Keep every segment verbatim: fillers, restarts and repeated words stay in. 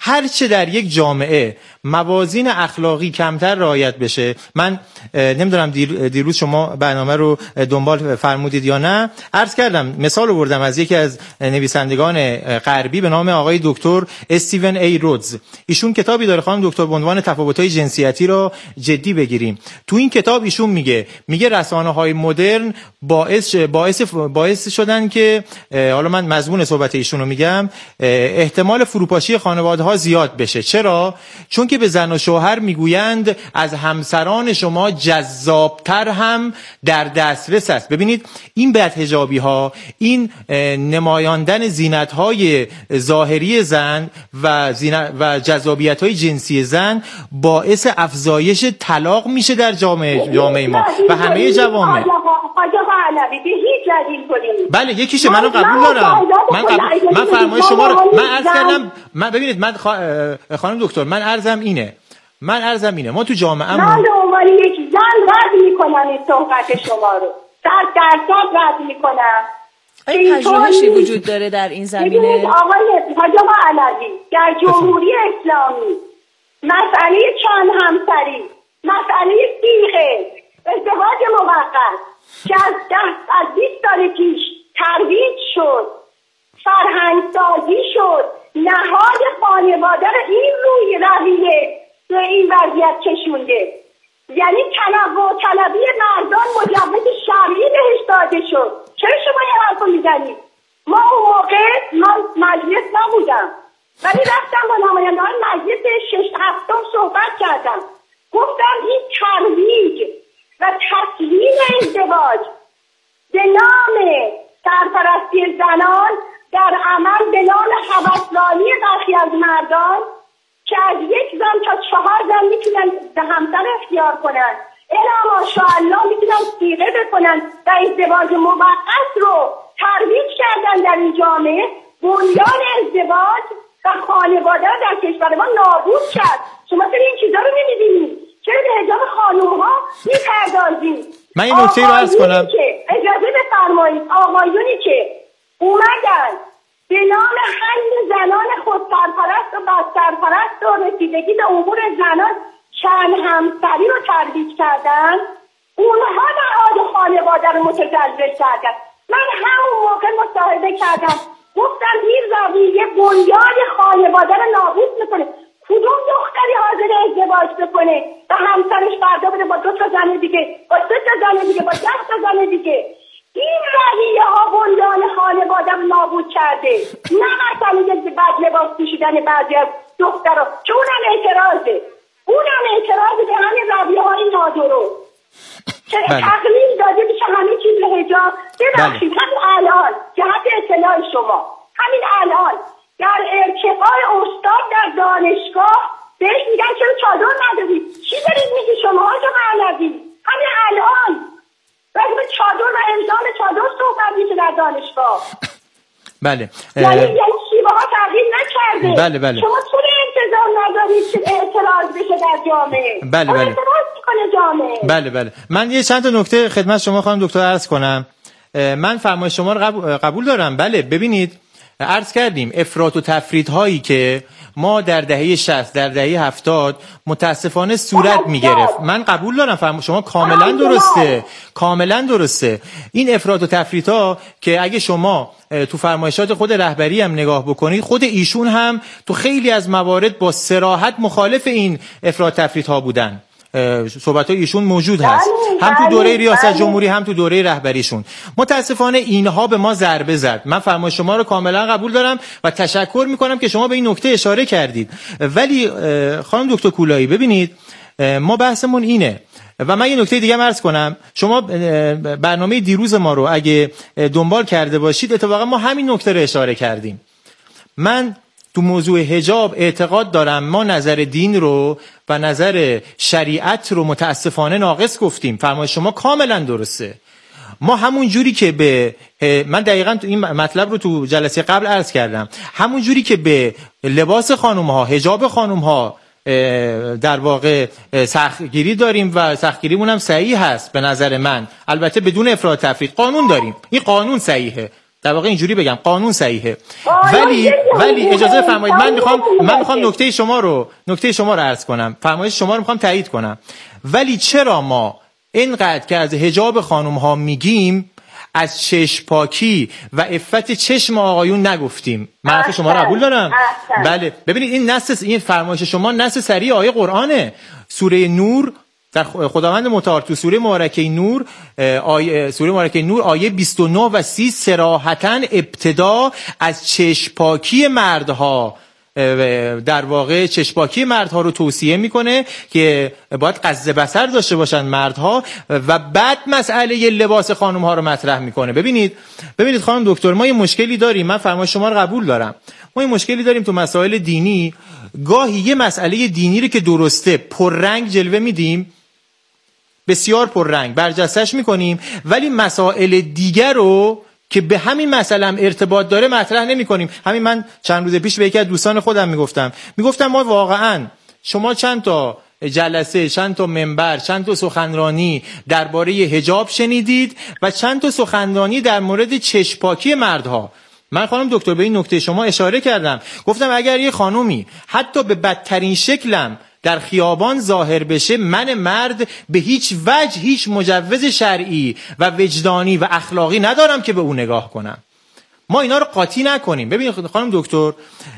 هر چه در یک جامعه موازین اخلاقی کمتر رعایت بشه، من نمیدونم دیر دیروز شما برنامه رو دنبال فرمودید یا نه، عرض کردم مثال آوردم از یکی از نویسندگان غربی به نام آقای دکتر استیون ای رودز. ایشون کتابی داره خانم دکتر به عنوان تفاوت‌های جنسیتی رو جدی بگیریم. تو این کتاب ایشون میگه میگه رسانه‌های مدرن باعث باعث باعث شدن که، حالا من مضمون صحبت ایشون رو میگم، احتمال فروپاشی خانواده‌ها زیاد بشه. چرا؟ چون که به زن و شوهر میگویند از همسران شما جذابتر هم در دسترس است. ببینید این بدحجابی ها، این نمایاندن زینت های ظاهری زن و زینت و جذابیت های جنسی زن باعث افزایش طلاق میشه در جامعه جامعه ما و همه جوامع. بله یکیشه، منو قبول دارم، من قبول من فرمایش شما رو من عرض کردم. من ببینید من خانم دکتر من عرضم اینه من عرضم اینه ما تو جامعه من به عنوان یک زن رد میکنم این صحبت شما رو، صد درصد رد میکنم. این پژوهشی وجود داره در این زمینه؟ ببینید آقای حاج آقا علوی، در جمهوری اسلامی مسئله چند همسری، مسئله صیغه، ازدواج موقت که از ده از بیست سال پیش ترویج شد، فرهنگ سازی شد، نهاد خانواده رو این روی رویه به این وضعیت کشونده. یعنی تنوع طلبی مردان مجوز شرعی بهش داده شد. چرا شما یه حرف رو میزنید؟ ما اون موقع من مجلس نبودم ولی رفتم با نمایندگان مجلس شش هفتم صحبت کردم، گفتم این ترویج و تسلیم ازدواج به نام سرپرستی زنان در عمل به نام هوسرانی برخی از مردان که از یک زن تا چهار زن میتونن به همسر اختیار کنن، الا ماشاءالله میتونن صیغه بکنن و ازدواج موقت رو ترویج کردن در این جامعه. بنیان ازدواج و خانواده در کشور ما نابود کرد. شما چرا این چیزا رو نمیبینید؟ چرا به حجاب خانوم ها میپردازید؟ من این نکته رو عرض کنم، اجازه بفرمایید. آقایونی که اومدن به نام حل زنان خودسرپرست و بسترپرست و رسیدگی به امور زنان چند همسری رو ترویج کردن، اونها نهاد خانواده رو متزلزل کردن. من همون موقع مصاحبه کردم، گفتم این رویه بنیاد خانواده رو نابود میکنه. کدوم دختری حاضر ازدواج بکنه و همسرش فردا بده با دو تا زن دیگه، با سه تا زن دیگه، با ده تا زن دیگه؟ این رویه ها بنیان خانواده رو نابود کرده. نه مثلا که بد لباس پوشیدن بعضی از دخترها که اونم اعتراضه اونم اعتراضه به همین رویه های نادرست که تقلیل داده میشه همه چیز به حجاب. ببخشید همین الان جهت اطلاع شما، همین الان در ارتقای استاد در دانشگاه بهش میگن چرا چادر ندادید؟ چی دارید میگی شما آقا علوی؟ همین الان راجع به چادر و الزام چادر صحبت میشه در دانشگاه. بله یعنی یعنی شیوه ها تغییر نکرده. بله بله شما چرا انتظار ندارید که اعتراض بشه در جامعه؟ بله بله اعتراض میکنه جامعه. بله بله من یه چند تا نکته خدمت شما خانم دکتر عرض کنم. من فرمایش شما رو قبول دارم. بله ببینید عرض کردیم افراط و تفرید هایی که ما در دهه شصت در دهه هفتاد متاسفانه صورت می گرفت، من قبول دارم فرم... شما کاملا درسته کاملا درسته این افراط و تفرید ها که اگه شما تو فرمایشات خود رهبری هم نگاه بکنید، خود ایشون هم تو خیلی از موارد با صراحت مخالف این افراط تفرید ها بودن. صحبت های ایشون موجود هست هم تو دوره ریاست جمهوری هم تو دوره رهبریشون. متاسفانه اینها به ما ضربه زد. من فرمایش شما رو کاملا قبول دارم و تشکر میکنم که شما به این نکته اشاره کردید. ولی خانم دکتر کولایی ببینید ما بحثمون اینه و من یه نکته دیگه عرض کنم. شما برنامه دیروز ما رو اگه دنبال کرده باشید اتفاقا ما همین نکته رو اشاره کردیم. من تو موضوع حجاب اعتقاد دارم ما نظر دین رو و نظر شریعت رو متاسفانه ناقص گفتیم. فرمایش شما کاملا درسته. ما همون جوری که به من دقیقاً این مطلب رو تو جلسه قبل عرض کردم، همون جوری که به لباس خانم ها، حجاب خانم ها در واقع سختگیری داریم و سختگیریمون هم صحیح هست به نظر من، البته بدون افراط تفرید. قانون داریم، این قانون صحیحه، در واقع اینجوری بگم قانون صحیحه. ولی ولی اجازه فرمایید من میخوام من میخوام نکته شما رو نکته شما رو عرض کنم، فرمایش شما رو میخوام تایید کنم. ولی چرا ما اینقدر که از حجاب خانم ها میگیم از چشم پاکی و عفت چشم آقایون نگفتیم؟ من حرف شما رو قبول دارم. بله ببینید این نص این فرمایش شما نص صریح آیه قرآنه. سوره نور در خداوند متعال تو سوره مبارکه نور آیه سوره مبارکه نور آیه بیست و نه و سی صراحتاً ابتدا از چشم پاکی مردها در واقع چشپاکی مردها رو توصیه میکنه که باید غض بصر داشته باشن مردها و بعد مسئله لباس خانم ها رو مطرح میکنه. ببینید ببینید خانم دکتر ما یه مشکلی داریم، من فرمایش شما رو قبول دارم، ما یه مشکلی داریم تو مسائل دینی. گاهی یه مسئله دینی رو که درسته پررنگ جلوه میدیم، بسیار پررنگ برجسته‌اش میکنیم، ولی مسائل دیگر رو که به همین مسئله هم ارتباط داره مطرح نمی کنیم. همین من چند روز پیش به یکی از دوستان خودم میگفتم میگفتم ما واقعا شما چند تا جلسه، چند تا منبر، چند تا سخنرانی درباره حجاب شنیدید و چند تا سخنرانی در مورد چشم‌پاکی مردها. من خانم دکتر به این نکته شما اشاره کردم، گفتم اگر یه خانومی حتی به بدترین شکلم در خیابان ظاهر بشه، من مرد به هیچ وجه هیچ مجوز شرعی و وجدانی و اخلاقی ندارم که به اون نگاه کنم. ما اینا رو قاطی نکنیم. ببینید خانم دکتر،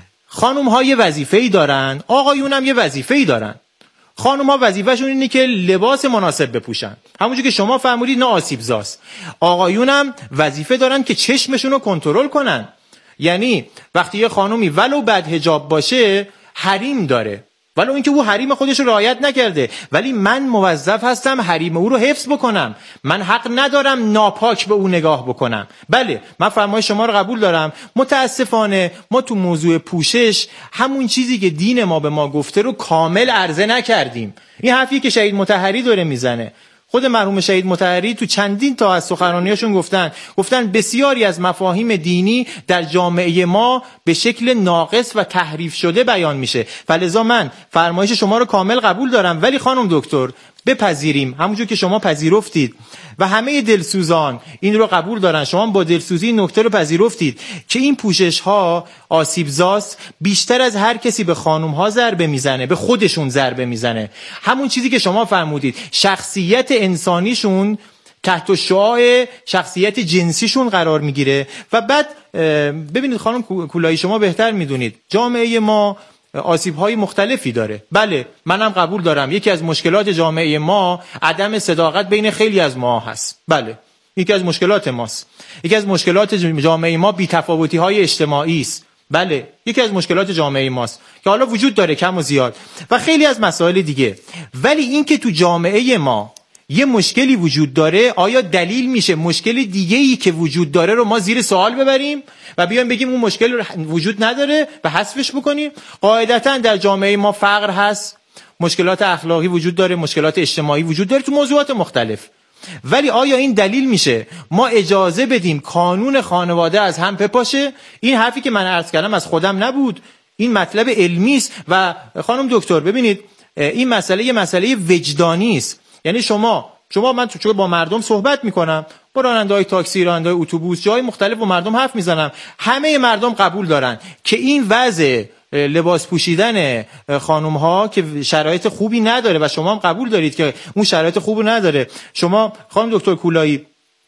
خانم ها یه وظیفه‌ای دارن، آقایون هم یه وظیفه‌ای دارن. خانم ها وظیفه‌شون اینه که لباس مناسب بپوشن، همونجوری که شما فرمودید نه آسیبزاست. آقایون هم وظیفه دارن که چشمشون رو کنترل کنن. یعنی وقتی یه خانومی ولو بد حجاب باشه حریم داره، ولو اینکه او حریم خودش رو رعایت نکرده، ولی من موظف هستم حریم او رو حفظ بکنم. من حق ندارم ناپاک به او نگاه بکنم. بله من فرمایش شما رو قبول دارم. متاسفانه ما تو موضوع پوشش همون چیزی که دین ما به ما گفته رو کامل عرضه نکردیم. این حرفی که شهید مطهری داره میزنه، خود مرحوم شهید مطهری تو چندین تا از سخنرانیاشون گفتن گفتن بسیاری از مفاهیم دینی در جامعه ما به شکل ناقص و تحریف شده بیان میشه. فلذا من فرمایش شما رو کامل قبول دارم، ولی خانم دکتر بپذیریم همونجور که شما پذیرفتید و همه دلسوزان این رو قبول دارن، شما با دلسوزی نکته رو پذیرفتید که این پوشش ها آسیبزاست، بیشتر از هر کسی به خانم ها ضربه میزنه، به خودشون ضربه میزنه. همون چیزی که شما فرمودید، شخصیت انسانیشون تحت شعاع شخصیت جنسیشون قرار میگیره. و بعد ببینید خانم کولایی شما بهتر میدونید جامعه ما آسیب‌های مختلفی داره. بله منم قبول دارم یکی از مشکلات جامعه ما عدم صداقت بین خیلی از ما هست. بله یکی از مشکلات ماست. یکی از مشکلات جامعه ما بی‌تفاوتی‌های اجتماعی است. بله یکی از مشکلات جامعه ماست که حالا وجود داره کم و زیاد و خیلی از مسائل دیگه. ولی این که تو جامعه ما یه مشکلی وجود داره، آیا دلیل میشه مشکل دیگه‌ای که وجود داره رو ما زیر سوال ببریم و بیایم بگیم اون مشکل وجود نداره و حذفش بکنیم؟ قاعدتاً در جامعه ما فقر هست، مشکلات اخلاقی وجود داره، مشکلات اجتماعی وجود داره تو موضوعات مختلف. ولی آیا این دلیل میشه ما اجازه بدیم کانون خانواده از هم بپاشه؟ این حرفی که من عرض کردم از خودم نبود، این مطلب علمی است. و خانم دکتر ببینید این مسئله یه مسئله وجدانی است. یعنی شما شما من تو با مردم صحبت میکنم، با راننده‌های تاکسی، راننده‌های اتوبوس، جای مختلف با مردم حرف میزنم، همه مردم قبول دارن که این وضع لباس پوشیدن خانم ها که شرایط خوبی نداره و شما هم قبول دارید که اون شرایط خوبی نداره. شما خانم دکتر کولایی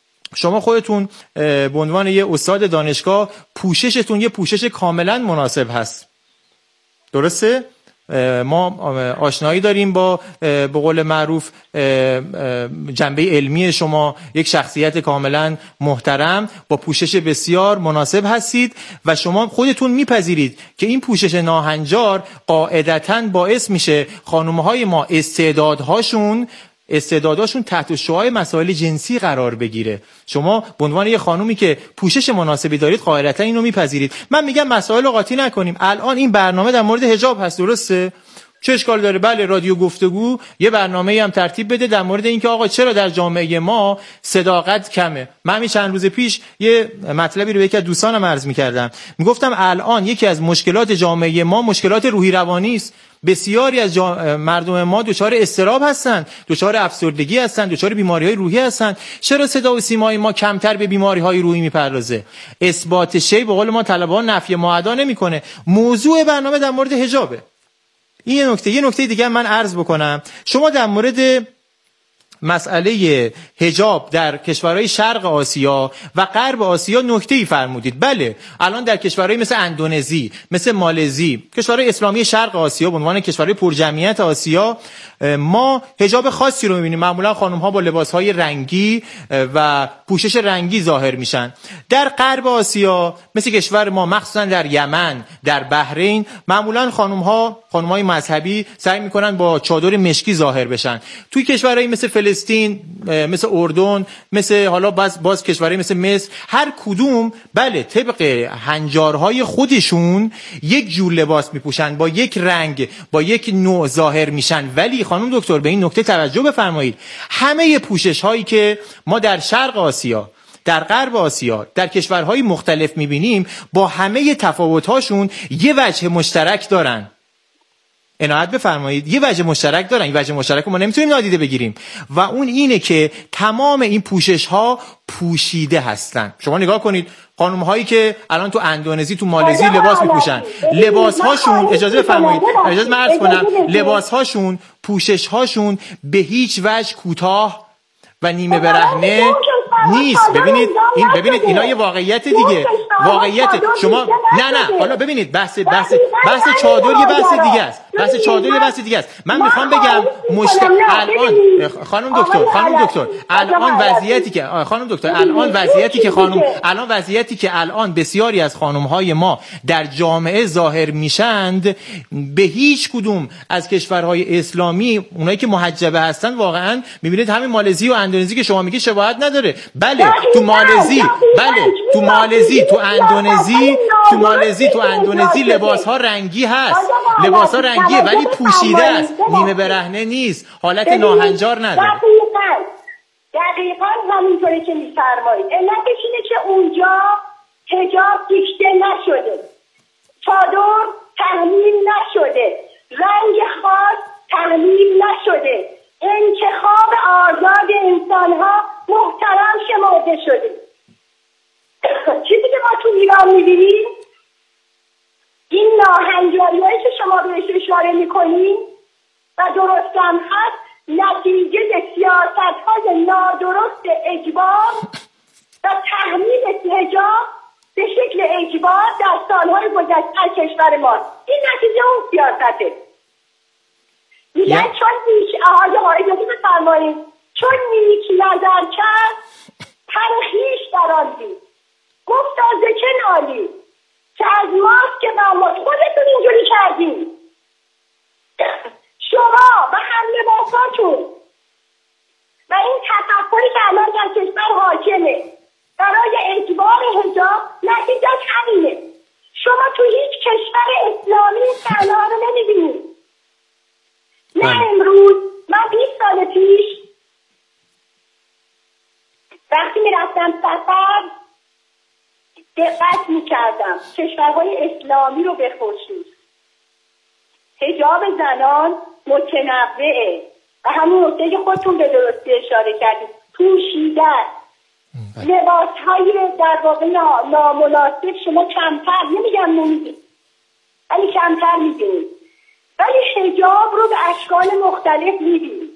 شما خودتون به عنوان یه استاد دانشگاه پوششتون یه پوشش کاملا مناسب هست، درسته؟ ما آشنایی داریم با به قول معروف جنبه علمی شما، یک شخصیت کاملا محترم با پوشش بسیار مناسب هستید و شما خودتون میپذیرید که این پوشش ناهنجار قاعدتاً باعث میشه خانم‌های ما استعدادهاشون استعداداشون تحت شعاع مسائل جنسی قرار بگیره. شما به عنوان یه خانومی که پوشش مناسبی دارید قاعدتا اینو میپذیرید. من میگم مسائل رو قاطی نکنیم. الان این برنامه در مورد حجاب هست، درسته؟ چه اشکال داره؟ بله، رادیو گفتگو یه برنامه‌ای هم ترتیب بده در مورد اینکه آقا چرا در جامعه ما صداقت کمه. من همین چند روز پیش یه مطلبی رو به یکی از دوستانم عرض می‌کردم، میگفتم الان یکی از مشکلات جامعه ما مشکلات روحی روانی است. بسیاری از مردم ما دچار اضطراب هستند، دچار افسردگی هستند، دچار بیماری‌های روحی هستند. چرا صدا و سیمای ما کمتر به بیماری‌های روحی میپردازه؟ اثبات شی به قول ما طلبان نفی معدا نمی‌کنه. موضوع برنامه در مورد حجابه. این یه نکته. یه نکته دیگه من عرض بکنم. شما در مورد مسئله حجاب در کشورهای شرق آسیا و غرب آسیا نکته‌ای فرمودید. بله، الان در کشورهای مثل اندونزی، مثل مالزی، کشورهای اسلامی شرق آسیا به عنوان کشورهای پرجمعیت آسیا، ما حجاب خاصی رو می‌بینیم. معمولا خانم‌ها با لباس‌های رنگی و پوشش رنگی ظاهر میشن. در غرب آسیا مثل کشور ما، مخصوصا در یمن، در بحرین، معمولا خانم‌ها، خانم‌های مذهبی سعی می‌کنن با چادر مشکی ظاهر بشن. توی کشورهای مثل فلسطین، مثل اردن، مثل حالا باز باز کشورهای مثل مصر، هر کدوم بله طبق هنجارهای خودشون یک جور لباس میپوشن، با یک رنگ، با یک نوع ظاهر میشن. ولی خانم دکتر به این نکته توجه بفرمایید، همه پوشش هایی که ما در شرق آسیا، در غرب آسیا، در کشورهای مختلف میبینیم، با همه تفاوت‌هاشون یه وجه مشترک دارن. عنایت بفرمایید، یه وجه مشترک دارن. این وجه مشترک رو ما نمیتونیم نادیده بگیریم و اون اینه که تمام این پوشش ها پوشیده هستن. شما نگاه کنید خانم هایی که الان تو اندونزی، تو مالزی لباس میپوشن، لباس هاشون، اجازه بفرمایید، اجازه من عرض کنم، لباس هاشون، پوشش هاشون به هیچ وجه کوتاه و نیمه برهنه نیست. ببینید این، ببینید اینا یه واقعیت دیگه، واقعیت شما. نه نه حالا ببینید بحث بحث بحث چادر یه بحث دیگه است، بحث چادر یه بحث دیگه است. من میخوام بگم مشت... الان خانم دکتر خانم دکتر الان وضعیتی که خانم دکتر الان وضعیتی که خانم الان وضعیتی که الان بسیاری از خانم های ما در جامعه ظاهر میشند، به هیچ کدوم از کشورهای اسلامی، اونایی که محجبه هستن، واقعا میبینید همین مالزی و اندونزی که شما میگید شباهت نداره. بله تو مالزی، بله تو مالزی، تو اندونزی، تو مالزی، تو اندونزی لباس ها رنگی هست، لباس ها رنگیه ولی پوشیده است، نیمه برهنه نیست، حالت ناهنجار نداره. دقیقاً دقیقاً همینطوری که میفرمایید. علتش اینه که اونجا حجاب دیکته نشده، چادر تحمیل نشده، رنگ خاص تحمیل نشده، انتخاب آزاد انسان‌ها محترم شمرده شده. چیزی که ما تو ایران می‌بینیم، این ناهنجاری‌هایی که شما بهش اشاره می‌کنید و درست هم هست، نتیجه سیاست‌های نادرست اجبار و تحمیل حجاب به شکل اجبار در سال‌های گذشته از کشور ما. این نتیجه اون سیاسته. میگن چون نیک آقا اجازه بفرمایید، چون نیک نظر کرد پر خویش در آن دید، گفت از چه نالی که از ماست که با خودتون اینجوری کردیم. شما و هم لباساتون و این تفکری که الان در کشور حاکمه برای اجبار حجاب، نتیجهش همینه. شما تو هیچ کشور اسلامی صحنه‌ها رو نمی‌بینید. نه امروز، من بیست سال پیش وقتی میرفتم سفر دقت میکردم کشورهای اسلامی رو به خصوص حجاب زنان متنوعه و همون نکته که خودتون به درستی اشاره کردید، پوشیده لباس های در واقع نامناسب شما کمتر، نمیگم نمیدید ولی کمتر میدید، ولی حجاب رو به اشکال مختلف میدید.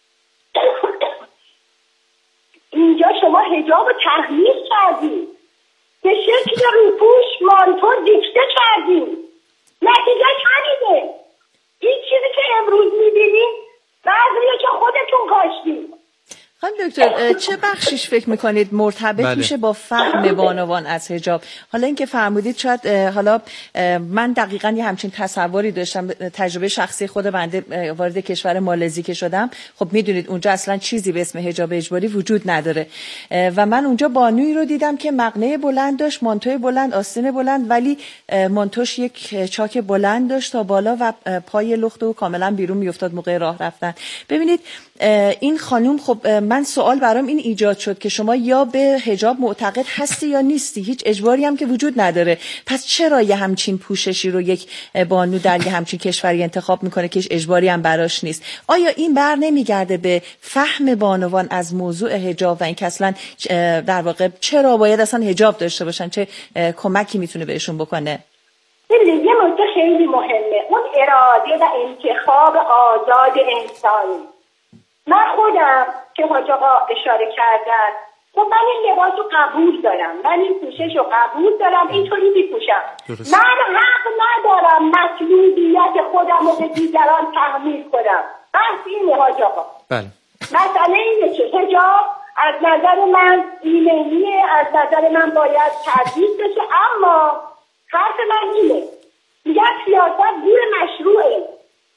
اینجا شما حجاب رو تحمیل کردید، به شکل روپوش مانتو دیکته کردید، نتیجه همینه. این چیزی که امروز میبینید بعضیه که خودتون کاشتید. خانم دکتر چه بخشیش فکر میکنید مرتبط بله. میشه با فهم بانوان از حجاب؟ حالا اینکه فرمودید شاید حالا من دقیقاً یه همچین تصوری داشتم، تجربه شخصی خود بنده وارد کشور مالزی که شدم، خب میدونید اونجا اصلا چیزی به اسم حجاب اجباری وجود نداره و من اونجا بانویی رو دیدم که مقنعه بلند داشت، مانتوی بلند، آستین بلند، ولی مانتوش یک چاک بلند داشت تا بالا و پای لخت و کاملا بیرون میافتاد موقع راه رفتن. ببینید این خانم، خب من سوال برام این ایجاد شد که شما یا به حجاب معتقد هستی یا نیستی، هیچ اجباری هم که وجود نداره، پس چرا یه همچین پوششی رو یک بانو در یه همچین کشوری انتخاب میکنه که هیچ اجباری هم براش نیست؟ آیا این بر نمیگرده به فهم بانوان از موضوع حجاب و این که اصلا در واقع چرا باید اصلا حجاب داشته باشن، چه کمکی میتونه بهشون بکنه؟ ببینید یه موضوع خیلی مهمه، اون اراده و انتخاب آزاد انسانی. من خودم که حاج آقا اشاره کردن، خب من این لباس رو قبول دارم، من این پوشش رو قبول دارم، اینطوری میپوشم. من حق ندارم مطلوبیت خودم رو به دیگران تحمیل کنم. بحث اینه حاج آقا. بله. مسئله اینه که حجاب از نظر من ایمنیه، از نظر من باید تدریس بشه، اما حرف من اینه، میگن سیاست زیر مشروعه.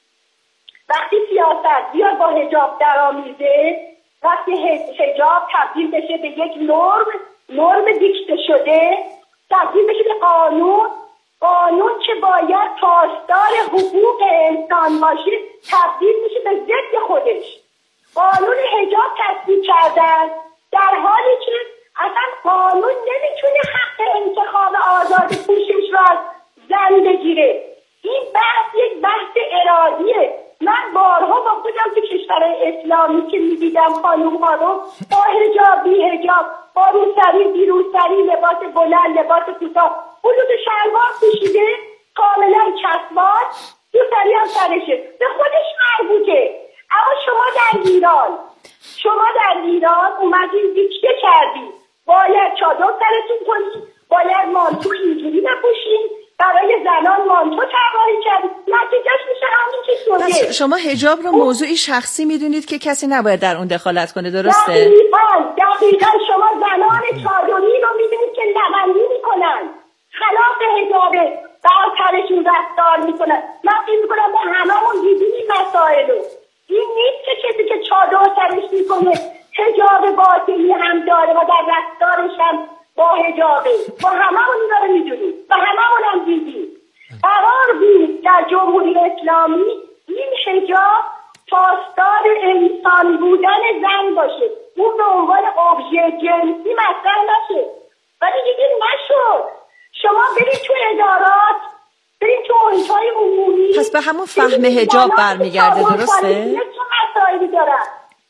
وقتی سیاست بیاد با حجاب درآمیزه، وقتی حجاب تبدیل بشه به یک نرم، نرم دیکته شده، تبدیل بشه به قانون، قانون که باید پاسدار حقوق انسان باشه، تبدیل میشه به ضد خودش. قانون حجاب تصویب کردن در حالی که اصلا قانون نمیتونه حق انتخاب آزاد پوشش را از زن بگیره. این بحث یک بحث ارادیه. من بارها با خودم تو کشورهای اسلامی که میدیدم خانوم خانوم با حجاب بی حجاب، با روسری بی روسری، لباس بلند لباس کوتاه، حدود شلوار پوشیده، کاملا چسبان، روسری هم سرشه، به خودش مربوطه. اما شما در ایران شما در ایران اومدین دیکته کردید باید چادر سرتون کنید، باید مانتو اینجوری بپوشین، برای زنان مانتو طراحی کردید، نتیجهش میشه همین که شده. شما حجاب رو موضوعی شخصی میدونید که کسی نباید در اون دخالت کنه، درسته؟ دقیقاً دقیقاً شما زنان چادری رو میبینید که لبندی میکنن، خلاف حجابه، برترشون رفتار میکنن. من فکر میکنم به هممون دیدیم این مسائل رو. این نیست که کسی که چادر سرش میکنه حجاب باطنی هم داره و در رفتارش هم با حجابه. با هممون این رو میدونیم و هممون هم دیدیم. قرار بود در جمهوری اسلامی این حجاب پاسدار انسان بودن زن باشه، اون به عنوان ابژه جنسی مطرح نشه، ولی دیگه نشد. شما برید تو ادارات، برید تو محیط‌های عمومی، پس به همون فهم حجاب برمیگرده، درسته؟ چه مسائلی دارن؟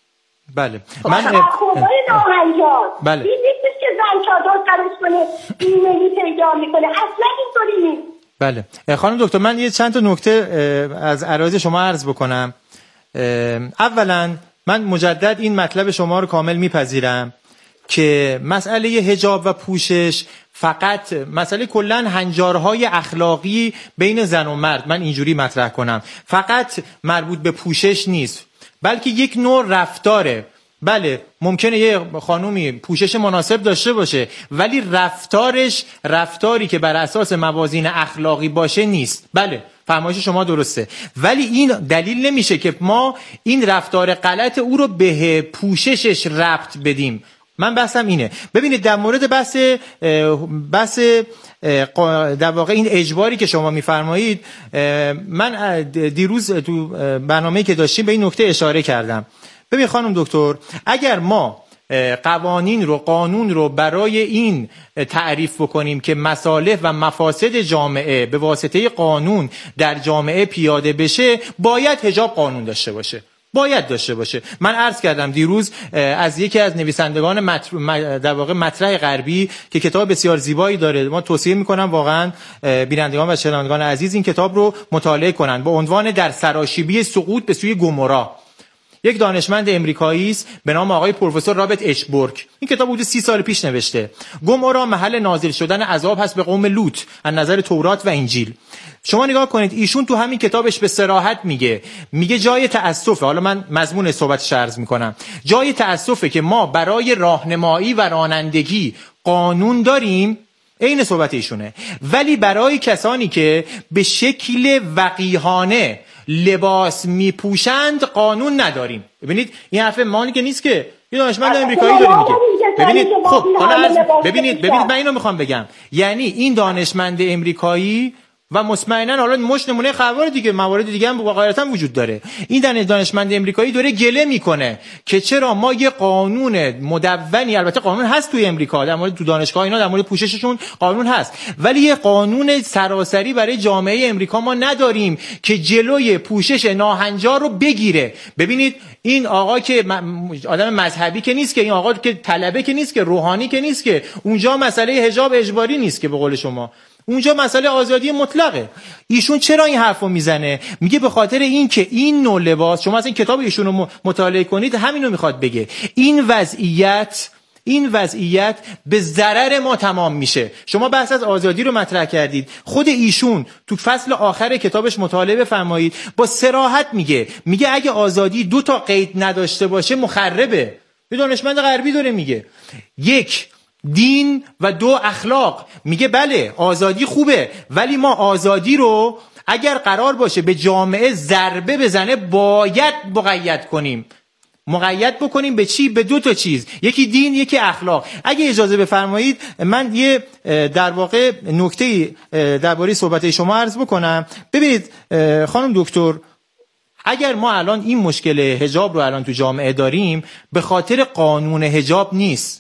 بله. من خدای ناهنجار بله. این نیستش که زن چادر سرش کنه ایمنی پیدا میکنه، اصلا اینطوری نیست. بله. خانم دکتر، من یه چند تا نکته از عرایض شما عرض بکنم. اولا من مجدد این مطلب شما رو کامل میپذیرم که مسئله حجاب و پوشش فقط مسئله کلن هنجارهای اخلاقی بین زن و مرد، من اینجوری مطرح کنم، فقط مربوط به پوشش نیست، بلکه یک نوع رفتاره. بله ممکنه یه خانومی پوشش مناسب داشته باشه ولی رفتارش رفتاری که بر اساس موازین اخلاقی باشه نیست. بله فرمایش شما درسته، ولی این دلیل نمیشه که ما این رفتار غلط او رو به پوششش ربط بدیم. من بحثم اینه. ببینید در مورد بحث بحث در واقع این اجباری که شما میفرمایید، من دیروز تو برنامه‌ای که داشتیم به این نکته اشاره کردم. ببین خانم دکتر، اگر ما قوانین رو قانون رو برای این تعریف بکنیم که مصالح و مفاسد جامعه به واسطه قانون در جامعه پیاده بشه، باید حجاب قانون داشته باشه، باید داشته باشه. من عرض کردم دیروز از یکی از نویسندگان مطر... در واقع مطرح غربی که کتاب بسیار زیبایی داره، ما توصیه میکنم واقعا بینندگان و شنوندگان عزیز این کتاب رو مطالعه کنن، با عنوان در سراشیبی سقوط به سوی گمورا. یک دانشمند امریکایی است به نام آقای پروفسور رابرت اچ بورک. این کتاب حدود سی سال پیش نوشته. گمورا محل نازل شدن عذاب هست به قوم لوط از نظر تورات و انجیل. شما نگاه کنید، ایشون تو همین کتابش به صراحت میگه میگه جای تأسفه، حالا من مضمون صحبتش عرض میکنم، جای تأسفه که ما برای راهنمایی و رانندگی قانون داریم، عین صحبت ایشونه، ولی برای کسانی که به شکل وقیحانه لباس میپوشند قانون نداریم. ببینید این حرف مانی که نیست که یه دانشمند امریکایی داره میگه. ببینید خب حالا از ببینید ببینید من اینو میخوام بگم، یعنی این دانشمند امریکایی و مطمئنا حالا مش نمونه خبر دیگه موارد دیگه هم واقعا وجود داره، این دانشمند امریکایی داره گله میکنه که چرا ما یه قانون مدونی، البته قانون هست توی امریکا در مورد تو دانشگاه اینا در مورد پوشششون قانون هست، ولی یه قانون سراسری برای جامعه امریکا ما نداریم که جلوی پوشش ناهنجار رو بگیره. ببینید این آقا که آدم مذهبی که نیست، که این آقا که طلبه که نیست، که روحانی که نیست، که اونجا مسئله حجاب اجباری نیست که به قول شما، اونجا مسئله آزادی مطلقه. ایشون چرا این حرفو میزنه؟ میگه به خاطر این که این نوع لباس، شما از این کتاب ایشون رو مطالعه کنید همینو میخواد بگه، این وضعیت این وضعیت به ضرر ما تمام میشه. شما بحث از آزادی رو مطرح کردید، خود ایشون تو فصل آخر کتابش مطالعه بفرمایید با صراحت میگه میگه اگه آزادی دو تا قید نداشته باشه مخربه. یه دانشمند غربی داره میگه، یک دین و دو اخلاق. میگه بله آزادی خوبه، ولی ما آزادی رو اگر قرار باشه به جامعه ضربه بزنه باید مقید کنیم. مقید بکنیم به چی؟ به دو تا چیز، یکی دین یکی اخلاق. اگه اجازه بفرمایید من یه در واقع نکته درباره صحبت شما عرض بکنم. ببینید خانم دکتر، اگر ما الان این مشکل حجاب رو الان تو جامعه داریم به خاطر قانون حجاب نیست،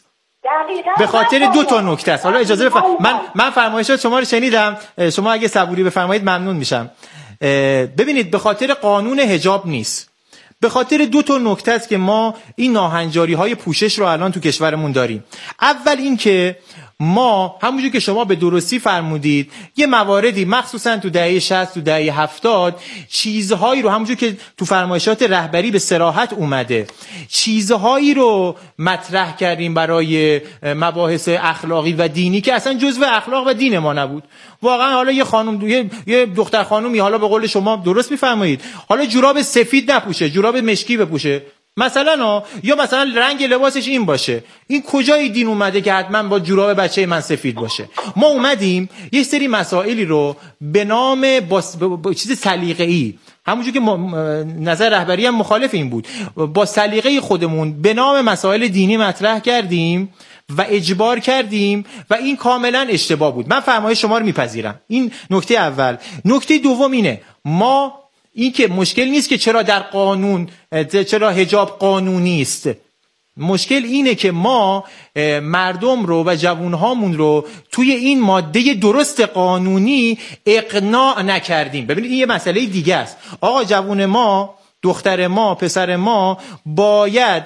به خاطر دو تا نکته است. حالا اجازه بفرمایید من من فرمایشات شما رو شنیدم، شما اگه صبوری بفرمایید ممنون میشم. ببینید به خاطر قانون حجاب نیست، به خاطر دو تا نکته است که ما این ناهنجاری های پوشش رو الان تو کشورمون داریم. اول این که ما همونجور که شما به درستی فرمودید یه مواردی مخصوصا تو دهه شصت تو دهه هفتاد چیزهایی رو همونجور که تو فرمایشات رهبری به صراحت اومده چیزهایی رو مطرح کردیم برای مباحث اخلاقی و دینی که اصلا جزء اخلاق و دین ما نبود. واقعا حالا یه خانم یه, یه دختر خانومی حالا به قول شما درست میفرمایید حالا جوراب سفید نپوشه، جوراب مشکی بپوشه مثلا، یا مثلا رنگ لباسش این باشه، این کجای دین اومده که حتما با جوراب بچه من سفید باشه؟ ما اومدیم یه سری مسائلی رو به نام با, با چیز سلیقه‌ای، همونجور که نظر رهبری هم مخالف این بود، با سلیقه خودمون به نام مسائل دینی مطرح کردیم و اجبار کردیم و این کاملا اشتباه بود. من فرمایش شما رو میپذیرم. این نکته اول. نکته دوم اینه، ما این که مشکل نیست که چرا در قانون چرا حجاب قانونی است، مشکل اینه که ما مردم رو و جوانهامون رو توی این ماده درست قانونی اقناع نکردیم. ببینید این یه مسئله دیگه است. آقا جوان ما، دختر ما، پسر ما باید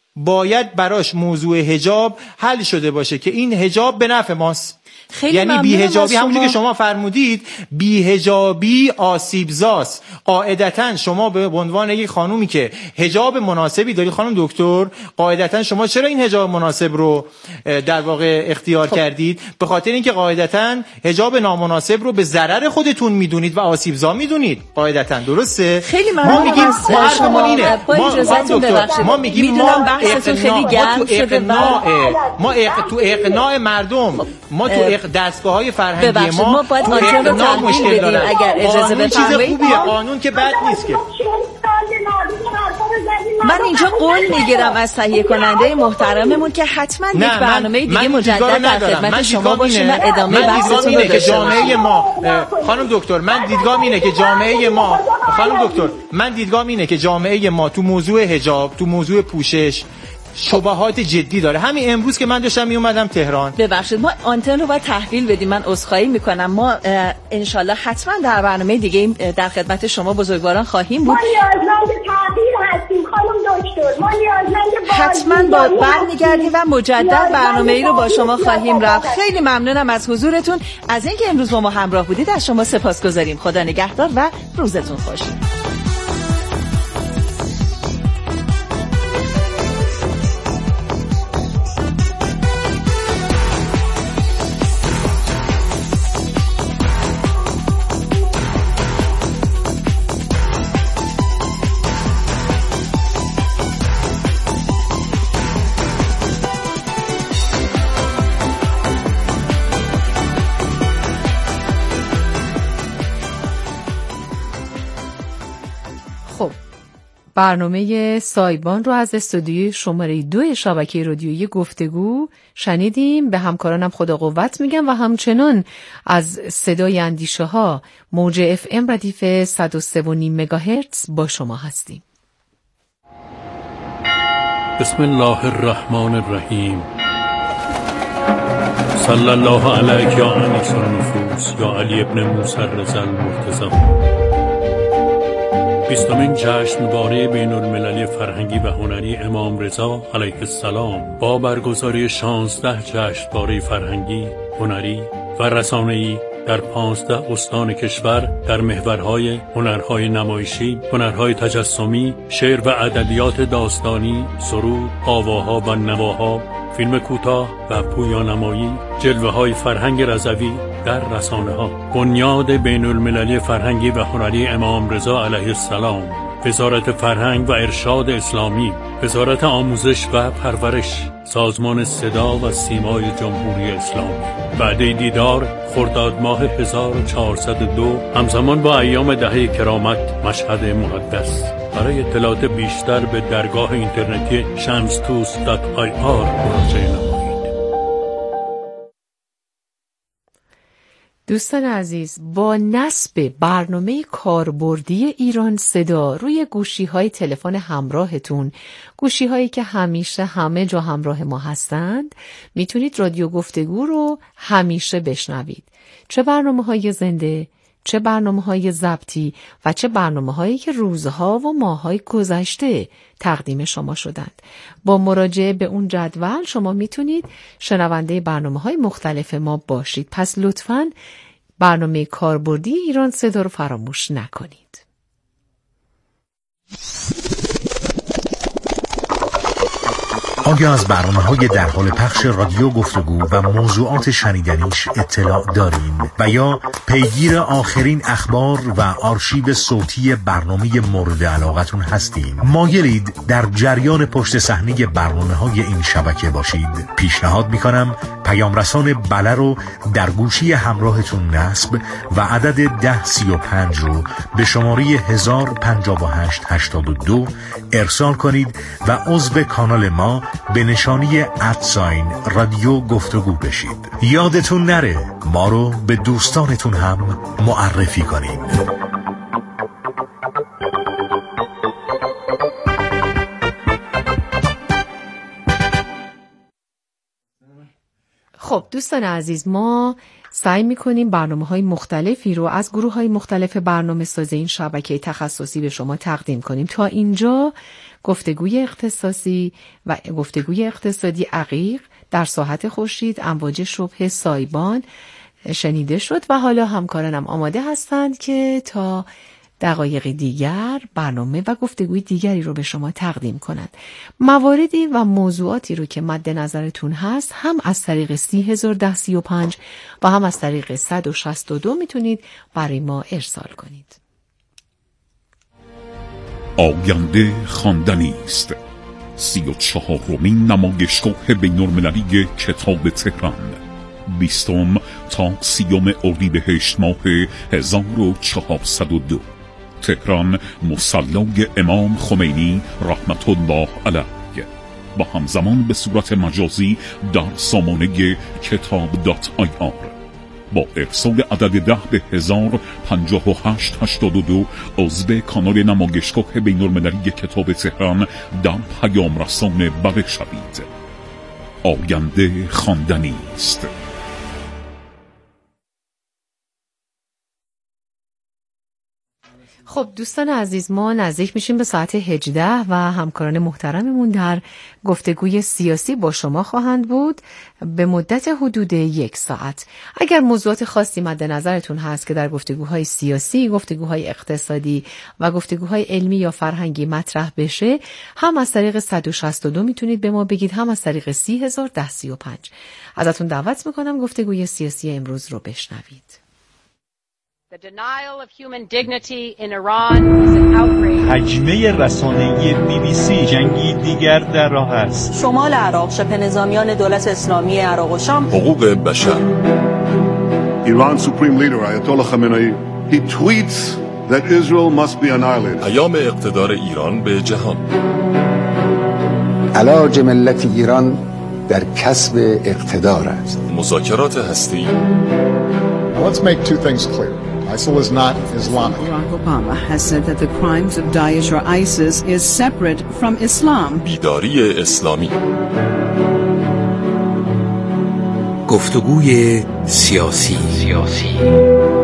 باید براش موضوع حجاب حل شده باشه که این حجاب به نفع ماست. یعنی بی‌حجابی همونجور که شما فرمودید بی‌حجابی آسیبزاست. قاعدتاً شما به عنوان یک خانومی که حجاب مناسبی دارید خانم دکتر، قاعدتاً شما چرا این حجاب مناسب رو در واقع اختیار خب. کردید؟ به خاطر اینکه قاعدتاً حجاب نامناسب رو به ضرر خودتون میدونید و آسیبزا میدونید. قاعدتاً درسته؟ خیلی ممنون. ما میگیم ما شما اینه ما, ما میگیم ما خیلی گرم شده ما اق... تو اقناع مردم ما تو دستگاه‌های فرهنگی ما ما باید آنتن رو تحویل بدیم. اگر اجازه بفرمایید خوبیه، قانون که بد نیست که. من اینجا قول میگیرم از تهیه کننده محترممون که حتما یک برنامه دیگه مجدد در خدمت شما باشیم و ادامه بحثتون رو که جامعه ما خانم دکتر من دیدگاهم اینه که جامعه ما خانم دکتر من دیدگاهم اینه که جامعه ما تو موضوع حجاب، تو موضوع پوشش شبهات جدی داره. همین امروز که من داشتم می اومدم تهران، ببخشید ما آنتن رو باید تحویل بدیم. من عذرخواهی میکنم. ما انشالله حتما در برنامه دیگه در خدمت شما بزرگواران خواهیم بود. ما نیازمند تغییر هستیم خانم دکتر، ما نیازمند حتما با برمیگردیم و مجدد برنامه ای رو با شما خواهیم رفت. خیلی ممنونم از حضورتون، از اینکه امروز با ما همراه بودید. از شما سپاسگزاریم. خدا نگهدار و روزتون خوش. خب برنامه سایبان رو از استودیوی شماره دو شبکه رادیویی گفتگو شنیدیم. به همکارانم خدا قوت میگم و همچنان از صدای اندیشه ها موج اف ام ردیف صد و سه و نیم مگاهرتز با شما هستیم. بسم الله الرحمن الرحیم. صلی الله علیک یا انیس النفوس یا علی ابن موسی الرضا المرتضی. بیستمین جشنواره بین المللی فرهنگی و هنری امام رضا علیه السلام با برگزاری شانزده جشنواره فرهنگی، هنری و رسانه‌ای در پانزده استان کشور در محورهای هنرهای نمایشی، هنرهای تجسمی، شعر و ادبیات داستانی، سرود، آواها و نواها، فیلم کوتاه و پویانمایی، جلوه‌های فرهنگ رضوی در رسانه‌ها. بنیاد بین المللی فرهنگی و هنری امام رضا علیه السلام، وزارت فرهنگ و ارشاد اسلامی، وزارت آموزش و پرورش، سازمان صدا و سیمای جمهوری اسلامی. وعده دیدار خرداد ماه هزار و چهارصد و دو همزمان با ایام دهه کرامت مشهد مقدس. برای اطلاعات بیشتر به درگاه اینترنتی شمستوس دات آی آر مراجعه نمایید. دوستان عزیز، با نصب برنامه کاربردی ایران صدا روی گوشی‌های تلفن همراهتون، گوشی‌هایی که همیشه همه جا همراه ما هستند، میتونید رادیو گفتگو رو همیشه بشنوید. چه برنامه‌های زنده، چه برنامه‌های ضبطی و چه برنامه‌هایی که روزها و ماه‌های گذشته تقدیم شما شدند. با مراجعه به اون جدول شما میتونید شنونده برنامه‌های مختلف ما باشید. پس لطفاً برنامه کاربردی ایران صدا رو فراموش نکنید. آیا از برنامه‌های در حال پخش رادیو گفتگو و موضوعات شنیدنیش اطلاع دارین و یا پیگیر آخرین اخبار و آرشیو صوتی برنامه مورد علاقتون هستین؟ مایلید در جریان پشت صحنه برنامه‌های این شبکه باشید؟ پیشنهاد می‌کنم پیام رسان بله رو در گوشی همراهتون نصب و عدد ده سی و پنج رو به شماره هزار و پنجاه و هشت هشتاد و دو ارسال کنید و عضو کانال ما به نشانی ادساین رادیو گفتگو بشید. یادتون نره ما رو به دوستانتون هم معرفی کنید. خب دوستان عزیز، ما سعی میکنیم برنامه‌های مختلفی رو از گروه‌های مختلف برنامه ساز این شبکه تخصصی به شما تقدیم کنیم. تا اینجا گفتگوی اختصاصی و گفتگوی اقتصادی عقیق در ساحت خورشید امواج شبه سایبان شنیده شد و حالا همکارانم آماده هستند که تا دقایق دیگر برنامه و گفتگوی دیگری رو به شما تقدیم کنند. مواردی و موضوعاتی رو که مد نظرتون هست هم از طریق سی هزار ده سی و پنج و هم از طریق صد و شصت و دو میتونید برای ما ارسال کنید. آینده خواندنی است. سی و چهارمین نمایشگاه بین‌المللی کتاب تهران، بیستم تا سیوم اردیبهشت ماه هزار و چهارصد و دو، تهران، مصلای امام خمینی رحمت الله علیه، با همزمان به صورت مجازی در سامانه کتاب دات آی آر. با ارسال عدد ده به هزار پنجاه و هشت هشتاد و دو عضو کانال نمایشگاه بین‌المللی کتاب تهران در پیام رسان بله شوید. آینده خواندنی است. خب دوستان عزیز، ما نزدیک میشیم به ساعت هجده و همکاران محترممون در گفتگوی سیاسی با شما خواهند بود به مدت حدود یک ساعت. اگر موضوعات خاصی مد نظرتون هست که در گفتگوهای سیاسی، گفتگوهای اقتصادی و گفتگوهای علمی یا فرهنگی مطرح بشه، هم از طریق صد و شصت و دو میتونید به ما بگید، هم از طریق سی هزار ده سی و پنج. ازتون دعوت میکنم گفتگوی سیاسی امروز رو بشنوید. The denial of human dignity in Iran is an outrage. حجمه رسانه‌ای بی بی سی جنگی دیگر در راه است. شمال عراق، شبه نظامیان دولت اسلامی عراق و شام. حقوق بشر. Iran Supreme Leader Ayatollah Khamenei he tweets that Israel must be annihilated. پیام اقتدار ایران به جهان. علاج ملت ایران در کسب اقتدار است. مذاکرات هسته‌ای. Let's make two things clear. ISIL is not Islamic. Barack Obama has said that the crimes of Daesh or ISIS is separate from Islam. بیداری اسلامی. گفتگوی سیاسی سیاسی